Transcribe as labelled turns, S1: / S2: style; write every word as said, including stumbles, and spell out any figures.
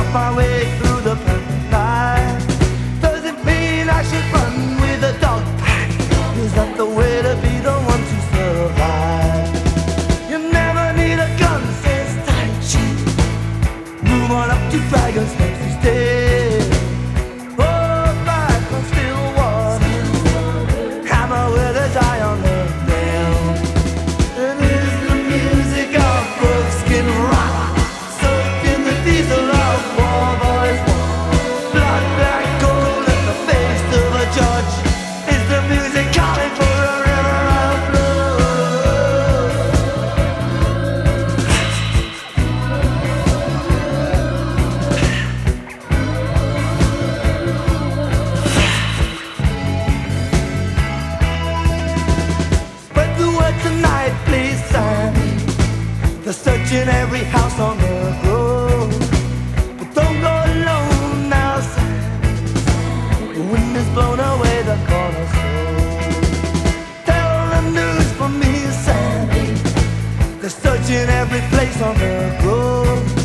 S1: my way through the perfect night. Does it mean I should run with a dog pack? Is that the way to be the one to survive? You never need a gun, says Tai Chi. Move on up to dragon steps instead. Oh, back on still water, hammer with a die on the nail. And is the music of buckskin rock, soaked in the diesel of war boys. Blood black gold in the face of a judge. Is the music calling for a river of blood? Spread the word tonight, please, Sandy. They're searching every house on the road. But don't go alone now, Sandy. The wind has blown away the cornerstone. Tell the news for me, Sandy. They're searching every place on the road.